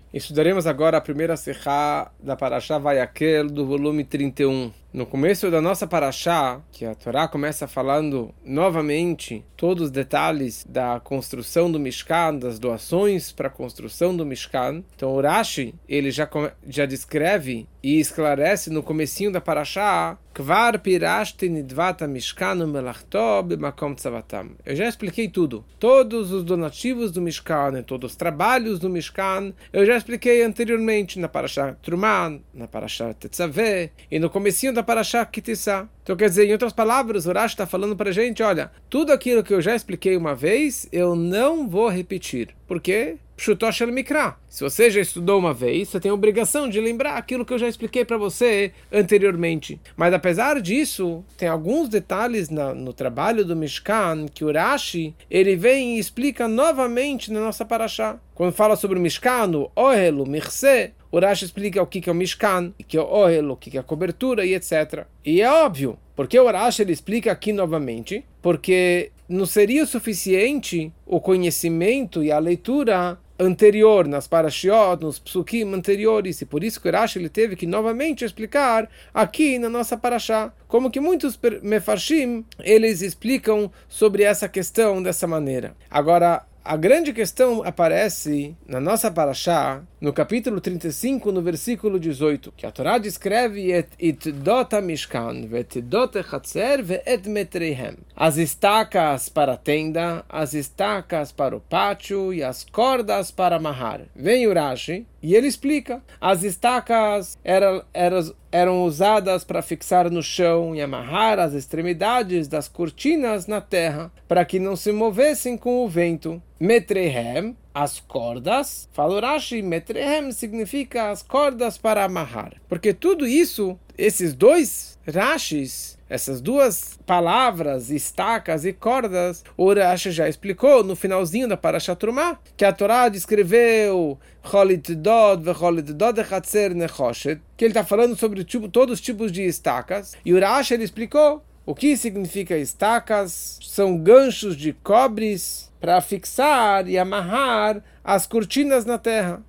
Estudaremos agora a primeira Sechá da Parashá Vayakhel do volume 31. No começo da nossa Parashá, que a Torá começa falando novamente todos os detalhes da construção do Mishkan, das doações para a construção do Mishkan. Então o Rashi, ele já descreve e esclarece no comecinho da Parashá: Kvar pirashti nidvata Mishkan melachto b'makom tzavatam. Eu já expliquei tudo. Todos os donativos do Mishkan, todos os trabalhos do Mishkan, eu já expliquei anteriormente na Parashá Trumah, na Parashá Tetzaveh e no comecinho da Parashá Kitissá. Então, quer dizer, em outras palavras, o Rashi está falando para a gente, olha, tudo aquilo que eu já expliquei uma vez, eu não vou repetir. Por quê? Pshutó shel mikra. Se você já estudou uma vez, você tem a obrigação de lembrar aquilo que eu já expliquei para você anteriormente. Mas apesar disso, tem alguns detalhes no trabalho do Mishkan que o Rashi, ele vem e explica novamente na nossa Parashá. Quando fala sobre o Mishkan, o Ohel, o Mirseh, o Rashi explica o que é o Mishkan, o que é o Ohel, o que é a cobertura e etc. E é óbvio, porque o Rashi ele explica aqui novamente, porque não seria suficiente o conhecimento e a leitura anterior, nas parashiot, nos psukim anteriores, e por isso que o Rashi ele teve que novamente explicar aqui na nossa parashá. Como que muitos mefarshim, eles explicam sobre essa questão dessa maneira. Agora, a grande questão aparece na nossa parashá, no capítulo 35, no versículo 18, que a Torá descreve et dot mishkan, vet dot chatzer, vet metreihem. As estacas para a tenda, as estacas para o pátio e as cordas para amarrar. Vem o Rashi e ele explica. As estacas eram usadas para fixar no chão e amarrar as extremidades das cortinas na terra, para que não se movessem com o vento. Metreihem, as cordas, fala Rashi, metreihem significa as cordas para amarrar. Porque tudo isso, esses dois Rashis, essas duas palavras, estacas e cordas, o Rashi já explicou no finalzinho da Parashat Trumah, que a Torá descreveu Cholit Dod vecholit Dod echatzer nechoshet, que ele está falando sobre todos os tipos de estacas, e o Rashi ele explicou o que significa estacas. São ganchos de cobres para fixar e amarrar as cortinas na terra.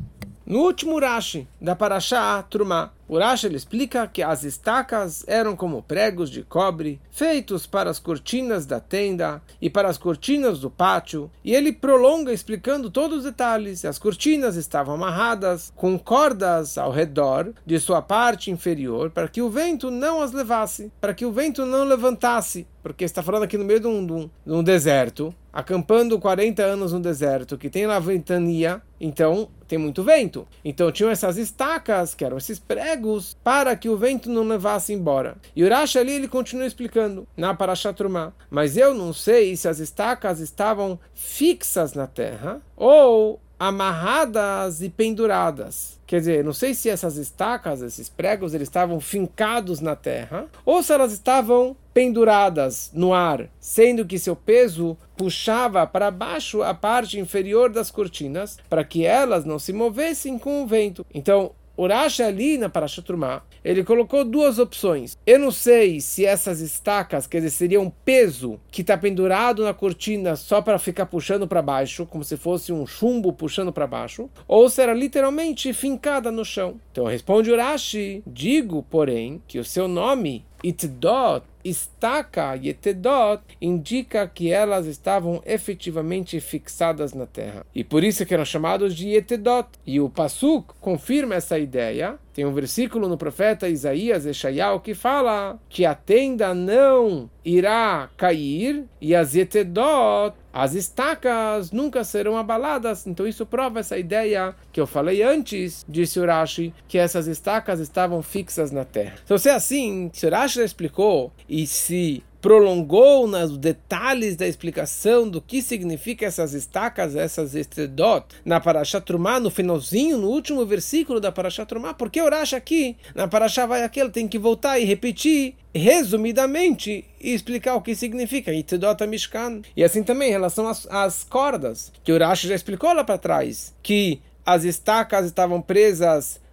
No último Rashi da Parashá Trumah, o Rashi ele explica que as estacas eram como pregos de cobre feitos para as cortinas da tenda e para as cortinas do pátio, e ele prolonga explicando todos os detalhes. As cortinas estavam amarradas com cordas ao redor de sua parte inferior para que o vento não as levasse, para que o vento não levantasse, porque está falando aqui no meio de um deserto, acampando 40 anos no deserto, que tem lá ventania, então tem muito vento. Então tinham essas estacas, que eram esses pregos, para que o vento não levasse embora. E o Rashi ali, ele continua explicando na Parashat Trumah. Mas eu não sei se as estacas estavam fixas na terra ou amarradas e penduradas. Quer dizer, não sei se essas estacas, esses pregos, eles estavam fincados na terra ou se elas estavam penduradas no ar, sendo que seu peso puxava para baixo a parte inferior das cortinas para que elas não se movessem com o vento. Então, o Rashi ali na Parashat Trumah, ele colocou duas opções. Eu não sei se essas estacas, quer dizer, seria um peso que está pendurado na cortina só para ficar puxando para baixo, como se fosse um chumbo puxando para baixo, ou se era literalmente fincada no chão. Então responde o Rashi: digo, porém, que o seu nome, Itdot, estaca e etedot, indica que elas estavam efetivamente fixadas na terra. E por isso que eram chamados de etedot. E o Pasuk confirma essa ideia. Tem um versículo no profeta Isaías, Eshayahu, que fala que a tenda não irá cair e as etedot, as estacas, nunca serão abaladas. Então isso prova essa ideia que eu falei antes, disse o Rashi, que essas estacas estavam fixas na terra. Então se é assim, se o Rashi já explicou e se prolongou nos detalhes da explicação do que significa essas estacas, essas etedot, na Parashat Trumah, no finalzinho, no último versículo da Parashat Trumah, porque o Rashi aqui, na Parashá Vayakhel, tem que voltar e repetir, resumidamente, e explicar o que significa Itdot Mishkan. E assim também em relação às cordas, que o Rashi já explicou lá para trás, que as estacas estavam presas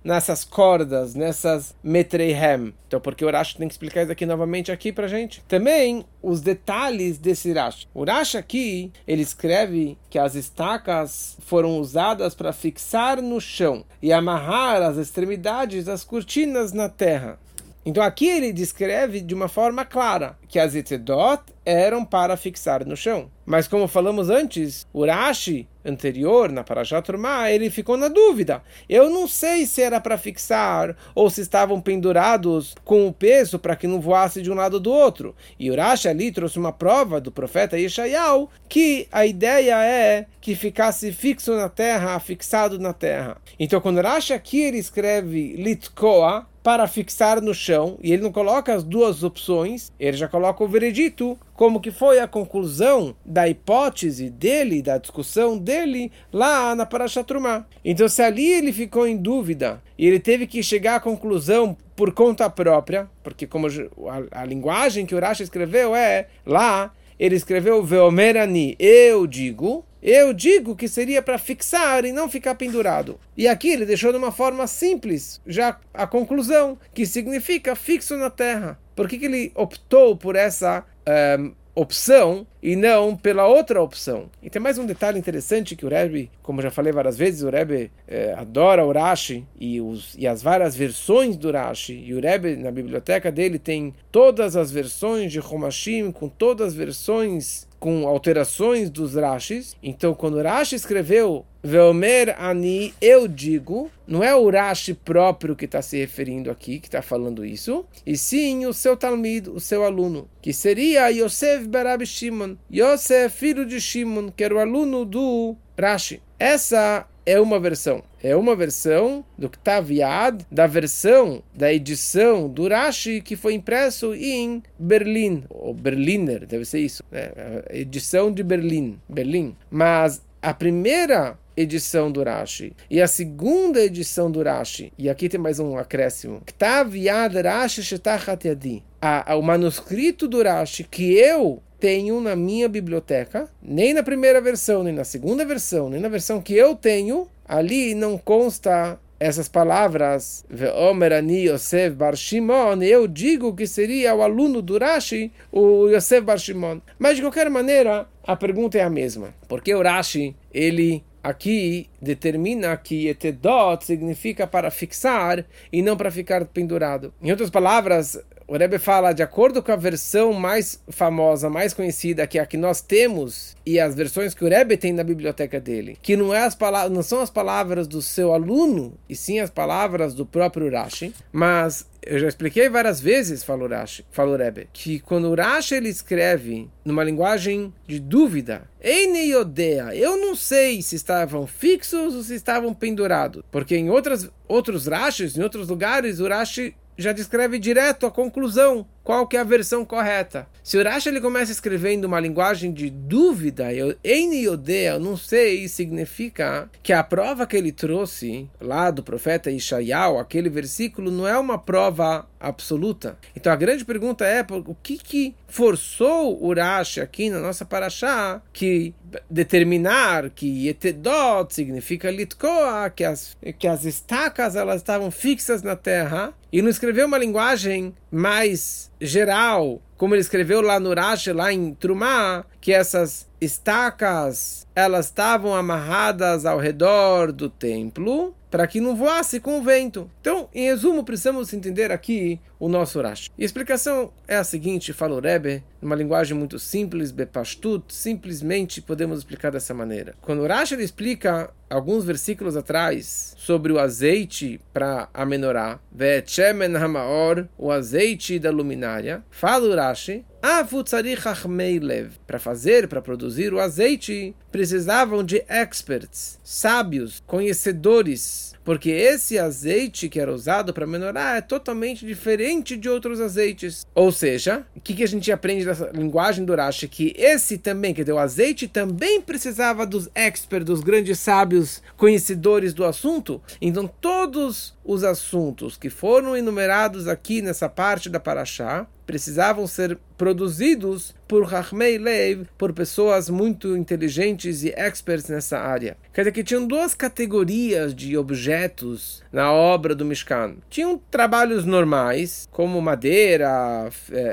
nessas cordas, nessas metreihem. Então, porque o Rashi tem que explicar isso aqui novamente aqui pra gente. Também os detalhes desse Rashi. O Rashi aqui, ele escreve que as estacas foram usadas para fixar no chão e amarrar as extremidades das cortinas na terra. Então aqui ele descreve de uma forma clara que as etzedot eram para fixar no chão. Mas como falamos antes, o Rashi anterior, na Parashat Trumá, ele ficou na dúvida. Eu não sei se era para fixar ou se estavam pendurados com o peso para que não voasse de um lado do outro. E o Rashi ali trouxe uma prova do profeta Yeshayahu que a ideia é que ficasse fixo na terra, fixado na terra. Então quando o Rashi aqui ele escreve litkoa, para fixar no chão, e ele não coloca as duas opções, ele já coloca o veredito, como que foi a conclusão da hipótese dele, da discussão dele, lá na Parashat Trumá. Então se ali ele ficou em dúvida, e ele teve que chegar à conclusão por conta própria, porque como a linguagem que o Rashi escreveu lá, ele escreveu Veomer ani, eu digo que seria para fixar e não ficar pendurado. E aqui ele deixou de uma forma simples, já a conclusão, que significa fixo na terra. Por que ele optou por essa opção e não pela outra opção? E tem mais um detalhe interessante que o Rebbe, como já falei várias vezes, o Rebbe adora o Rashi e as várias versões do Rashi. E o Rebbe, na biblioteca dele, tem todas as versões de Chumashim, com todas as versões com alterações dos Rashis. Então, quando o Rashi escreveu Veomer ani, eu digo, não é o Rashi próprio que está se referindo aqui, que está falando isso, e sim o seu Talmid, o seu aluno, que seria Yosef Barabi Shimon, Yosef, filho de Shimon, que era o aluno do Rashi. Essa é uma versão do Ktav Yad, da versão, da edição do Rashi que foi impresso em Berlim, ou Berliner, deve ser isso, né? A edição de Berlim. Mas a primeira edição do Rashi e a segunda edição do Rashi, e aqui tem mais um acréscimo, Ktav Yad Rashi Shetachat Yadi, o manuscrito do Rashi que eu tenho na minha biblioteca, nem na primeira versão, nem na segunda versão, nem na versão que eu tenho, ali não consta essas palavras, Ve'omer ani Yosef bar Shimon, eu digo que seria o aluno do Rashi, o Yosef bar Shimon. Mas de qualquer maneira, a pergunta é a mesma. Porque o Rashi, ele aqui determina que etedot significa para fixar e não para ficar pendurado. Em outras palavras, o Rebbe fala, de acordo com a versão mais famosa, mais conhecida, que é a que nós temos, e as versões que o Rebbe tem na biblioteca dele, que não são as palavras do seu aluno, e sim as palavras do próprio Rashi, mas eu já expliquei várias vezes, falou o Rebbe, que quando o Rashi ele escreve numa linguagem de dúvida, Einei Odea, eu não sei se estavam fixos ou se estavam pendurados, porque em outros Rashis, em outros lugares, o Rashi já descreve direto a conclusão, qual que é a versão correta. Se o Rashi ele começa escrevendo uma linguagem de dúvida, eu não sei, significa que a prova que ele trouxe lá do profeta Yeshayahu, aquele versículo, não é uma prova absoluta. Então a grande pergunta é, o que forçou o Rashi aqui na nossa parashá que determinar que etedot significa litkoa, que as estacas elas estavam fixas na terra, e não escreveu uma linguagem mais geral, como ele escreveu lá no Rashi, lá em Trumá, que essas estacas elas estavam amarradas ao redor do templo para que não voasse com o vento. Então, em resumo, precisamos entender aqui o nosso Rashi. E a explicação é a seguinte, fala o Rebbe, numa linguagem muito simples, bepashtut, simplesmente podemos explicar dessa maneira. Quando o Rashi ele explica alguns versículos atrás sobre o azeite para a menorá, ve'et shemen hamaor, o azeite da luminária, fala o Rashi, para produzir o azeite, precisavam de experts, sábios, conhecedores, porque esse azeite que era usado para menorá é totalmente diferente de outros azeites. Ou seja, o que a gente aprende dessa linguagem do Rashi? Que esse também, que deu azeite, também precisava dos experts, dos grandes sábios, conhecedores do assunto. Então todos os assuntos que foram enumerados aqui nessa parte da Parashá precisavam ser produzidos por Chachmei Lev, por pessoas muito inteligentes e experts nessa área. Quer dizer que tinham duas categorias de objetos na obra do Mishkan. Tinham trabalhos normais, como madeira,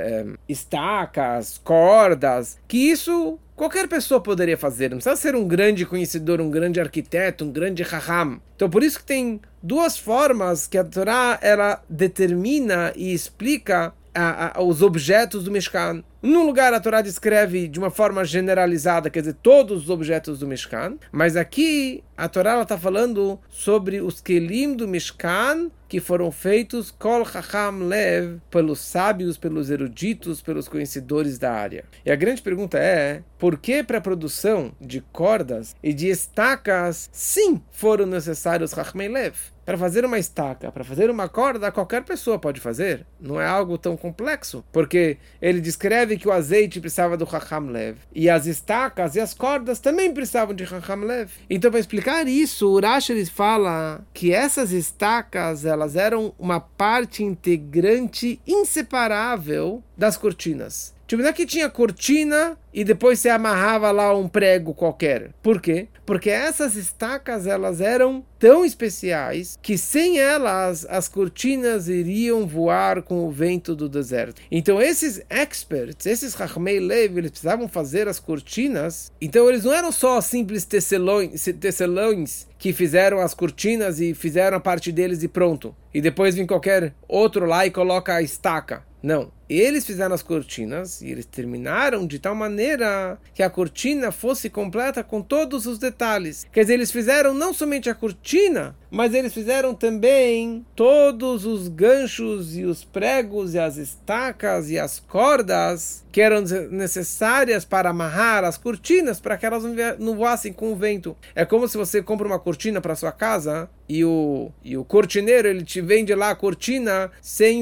estacas, cordas, que isso qualquer pessoa poderia fazer. Não precisa ser um grande conhecedor, um grande arquiteto, um grande Chacham. Então por isso que tem duas formas que a Torá ela determina e explica os objetos do Mishkan. Num lugar a Torá descreve de uma forma generalizada, quer dizer, todos os objetos do Mishkan, mas aqui a Torá está falando sobre os kelim do Mishkan que foram feitos kol chacham lev, pelos sábios, pelos eruditos, pelos conhecedores da área. E a grande pergunta é, por que para a produção de cordas e de estacas, sim, foram necessários chachmei lev? Para fazer uma estaca, para fazer uma corda, qualquer pessoa pode fazer. Não é algo tão complexo. Porque ele descreve que o azeite precisava do Chacham Lev. E as estacas e as cordas também precisavam de Chacham Lev. Então, para explicar isso, o Rashi fala que essas estacas, elas eram uma parte integrante inseparável das cortinas. Tipo, não é que tinha cortina e depois você amarrava lá um prego qualquer. Por quê? Porque essas estacas, elas eram tão especiais que sem elas as cortinas iriam voar com o vento do deserto. Então esses experts, esses Chachmei Lev, eles precisavam fazer as cortinas. Então eles não eram só simples tecelões que fizeram as cortinas e fizeram a parte deles e pronto. E depois vem qualquer outro lá e coloca a estaca. Não. Eles fizeram as cortinas e eles terminaram de tal maneira que a cortina fosse completa com todos os detalhes. Quer dizer, eles fizeram não somente a cortina, mas eles fizeram também todos os ganchos e os pregos e as estacas e as cordas que eram necessárias para amarrar as cortinas para que elas não voassem com o vento. É como se você compra uma cortina para sua casa e o cortineiro ele te vende lá a cortina sem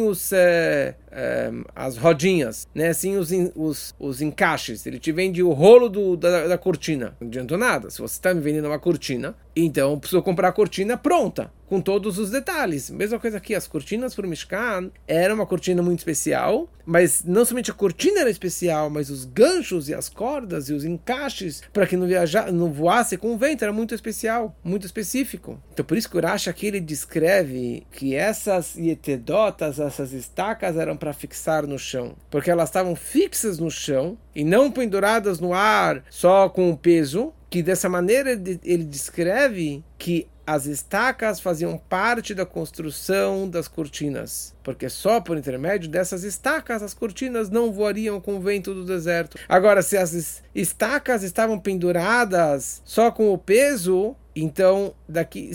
as rodinhas, né? Sem os encaixes. Ele te vende o rolo da cortina. Não adiantou nada. Se você está me vendendo uma cortina, então eu preciso comprar a cortina pronta, com todos os detalhes. Mesma coisa aqui, as cortinas para o Mishkan era uma cortina muito especial, mas não somente a cortina era especial, mas os ganchos e as cordas e os encaixes para que não voasse com o vento era muito especial, muito específico. Então por isso que o Rashi aqui ele descreve que essas yetedotas, essas estacas eram para fixar no chão, porque elas estavam fixas no chão e não penduradas no ar só com o peso, que dessa maneira ele descreve que as estacas faziam parte da construção das cortinas, porque só por intermédio dessas estacas as cortinas não voariam com o vento do deserto. Agora, se as estacas estavam penduradas só com o peso, então daqui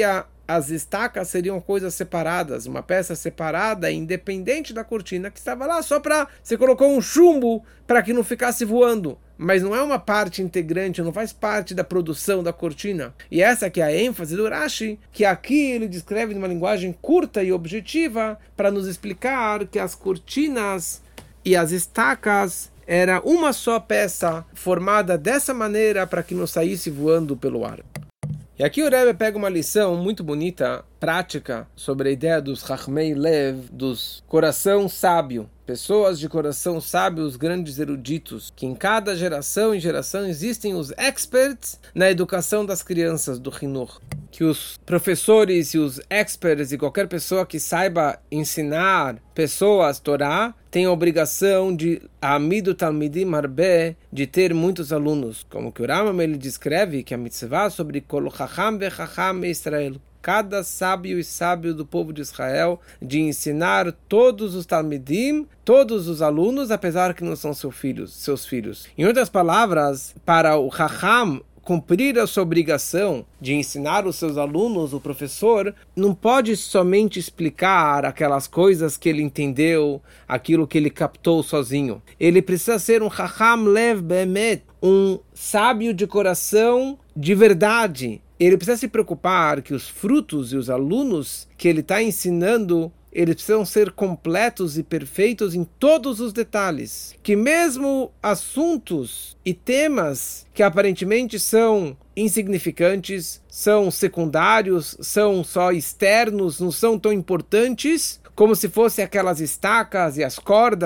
as estacas seriam coisas separadas, uma peça separada, independente da cortina, que estava lá só para... Você colocou um chumbo para que não ficasse voando, mas não é uma parte integrante, não faz parte da produção da cortina. E essa que é a ênfase do Rashi, que aqui ele descreve numa linguagem curta e objetiva para nos explicar que as cortinas e as estacas era uma só peça formada dessa maneira para que não saísse voando pelo ar. E aqui o Rebbe pega uma lição muito bonita, prática, sobre a ideia dos Chachmei Lev, dos coração sábio. Pessoas de coração sábio, os grandes eruditos, que em cada geração e geração existem os experts na educação das crianças, do Hinur. Que os professores e os experts e qualquer pessoa que saiba ensinar pessoas Torá tem a obrigação de Amidu Talmidim Harbe, de ter muitos alunos. Como que o Rambam ele descreve que a mitzvah sobre Kol Chacham veChacham Israel, cada sábio e sábio do povo de Israel, de ensinar todos os Talmidim, todos os alunos, apesar que não são seus filhos. Em outras palavras, para o Chacham cumprir a sua obrigação de ensinar os seus alunos, o professor não pode somente explicar aquelas coisas que ele entendeu, aquilo que ele captou sozinho. Ele precisa ser um Chacham Lev Be'emet, um sábio de coração de verdade. Ele precisa se preocupar que os frutos e os alunos que ele está ensinando, eles precisam ser completos e perfeitos em todos os detalhes. Que mesmo assuntos e temas que aparentemente são insignificantes, são secundários, são só externos, não são tão importantes, como se fossem aquelas estacas e as cordas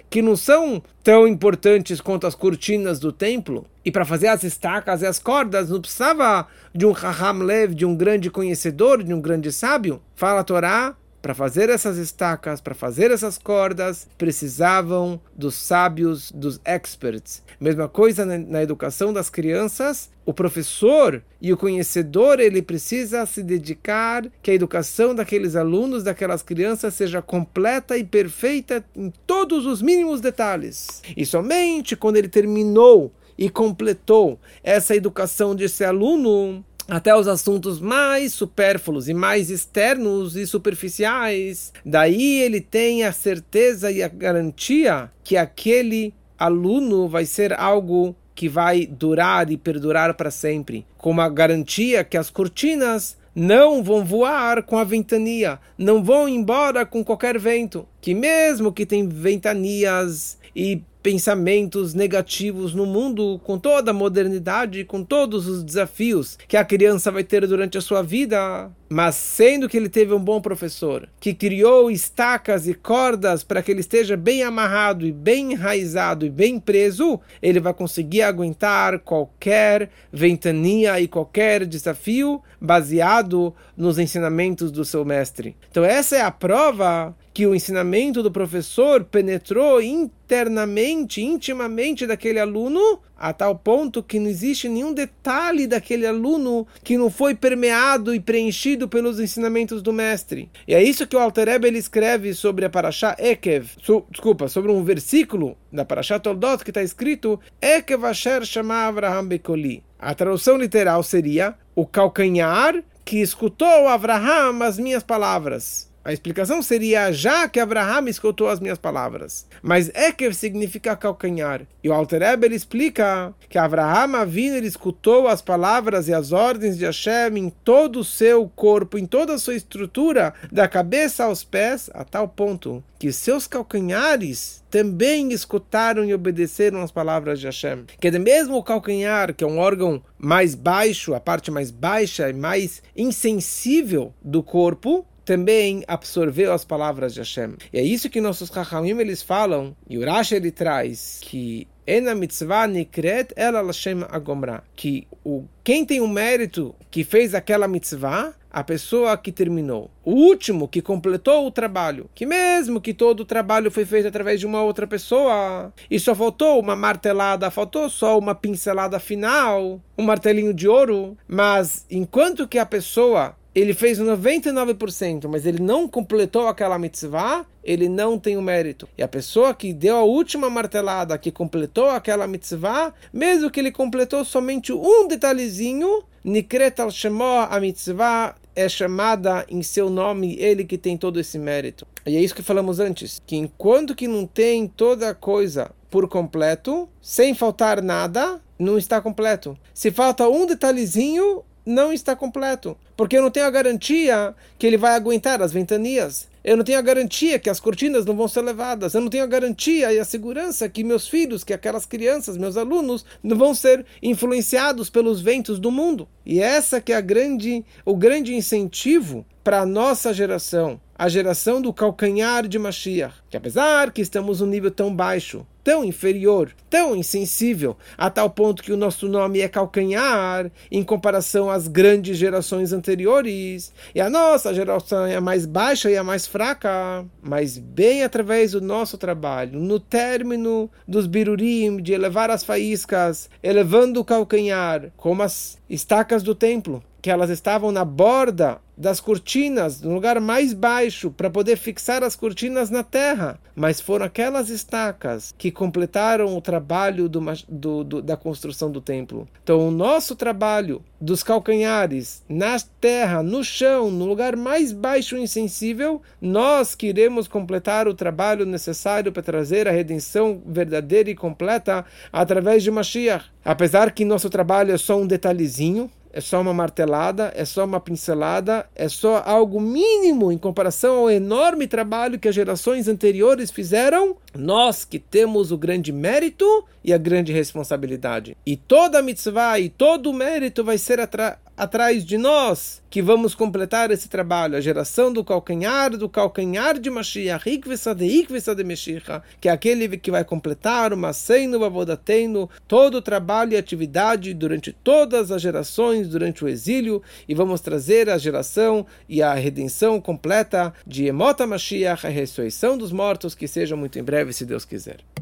que não são tão importantes quanto as cortinas do templo. E para fazer as estacas e as cordas, não precisava de um Chacham Lev, de um grande conhecedor, de um grande sábio. Fala a Torá, para fazer essas estacas, para fazer essas cordas, precisavam dos sábios, dos experts. Mesma coisa na educação das crianças, o professor e o conhecedor, ele precisa se dedicar que a educação daqueles alunos, daquelas crianças, seja completa e perfeita em todos os mínimos detalhes. E somente quando ele terminou e completou essa educação desse aluno, até os assuntos mais supérfluos e mais externos e superficiais, daí ele tem a certeza e a garantia que aquele aluno vai ser algo que vai durar e perdurar para sempre, com uma garantia que as cortinas não vão voar com a ventania, não vão embora com qualquer vento, que mesmo que tem ventanias e pensamentos negativos no mundo, com toda a modernidade, com todos os desafios que a criança vai ter durante a sua vida, mas sendo que ele teve um bom professor, que criou estacas e cordas para que ele esteja bem amarrado e bem enraizado e bem preso, ele vai conseguir aguentar qualquer ventania e qualquer desafio baseado nos ensinamentos do seu mestre. Então essa é a prova que o ensinamento do professor penetrou internamente, intimamente daquele aluno, a tal ponto que não existe nenhum detalhe daquele aluno que não foi permeado e preenchido pelos ensinamentos do mestre. E é isso que o Alter Rebbe ele escreve sobre a Parashá Ekev, sobre um versículo da Parashá Toldot que está escrito Ekev Asher Shama Avraham Bekoli. A tradução literal seria o calcanhar que escutou Avraham as minhas palavras. A explicação seria já que Abraham escutou as minhas palavras. Mas Ekev significa calcanhar. E o Alter Rebbe ele explica que Abraham Avinu ele escutou as palavras e as ordens de Hashem em todo o seu corpo, em toda a sua estrutura, da cabeça aos pés, a tal ponto que seus calcanhares também escutaram e obedeceram as palavras de Hashem. Que mesmo o calcanhar, que é um órgão mais baixo, a parte mais baixa e mais insensível do corpo, também absorveu as palavras de Hashem. E é isso que nossos Chachamim eles falam, e o Rashi ele traz, que Ena mitzvah nikret ela Hashem agomra, que quem tem o mérito que fez aquela mitzvah, a pessoa que terminou. O último que completou o trabalho, que mesmo que todo o trabalho foi feito através de uma outra pessoa, e só faltou uma martelada, faltou só uma pincelada final, um martelinho de ouro, mas enquanto que a pessoa ele fez 99%, mas ele não completou aquela mitzvah, ele não tem o mérito. E a pessoa que deu a última martelada, que completou aquela mitzvah, mesmo que ele completou somente um detalhezinho, Nikret al Shemo, a mitzvah é chamada em seu nome, ele que tem todo esse mérito. E é isso que falamos antes, que enquanto que não tem toda a coisa por completo, sem faltar nada, não está completo. Se falta um detalhezinho, não está completo, porque eu não tenho a garantia que ele vai aguentar as ventanias, eu não tenho a garantia que as cortinas não vão ser levadas, eu não tenho a garantia e a segurança que meus filhos, que aquelas crianças, meus alunos, não vão ser influenciados pelos ventos do mundo. E essa que é o grande incentivo para a nossa geração, a geração do calcanhar de Mashiach, que apesar que estamos num nível tão baixo, tão inferior, tão insensível, a tal ponto que o nosso nome é calcanhar em comparação às grandes gerações anteriores, e a nossa geração é a mais baixa e a mais fraca, mas bem através do nosso trabalho, no término dos birurim, de elevar as faíscas, elevando o calcanhar, como as estacas do templo, que elas estavam na borda das cortinas, no lugar mais baixo, para poder fixar as cortinas na terra. Mas foram aquelas estacas que completaram o trabalho da construção do templo. Então, o nosso trabalho dos calcanhares, na terra, no chão, no lugar mais baixo e insensível, nós queremos completar o trabalho necessário para trazer a redenção verdadeira e completa através de Mashiach. Apesar que nosso trabalho é só um detalhezinho, é só uma martelada, é só uma pincelada, é só algo mínimo em comparação ao enorme trabalho que as gerações anteriores fizeram, nós que temos o grande mérito e a grande responsabilidade. E toda a mitzvah e todo o mérito vai ser atrás de nós que vamos completar esse trabalho, a geração do calcanhar de Mashiach, Ikvesa de Meshicha, que é aquele que vai completar o Maseinu Avodateinu, todo o trabalho e atividade durante todas as gerações, durante o exílio, e vamos trazer a geração e a redenção completa de Emota Mashiach, a ressurreição dos mortos, que seja muito em breve, se Deus quiser.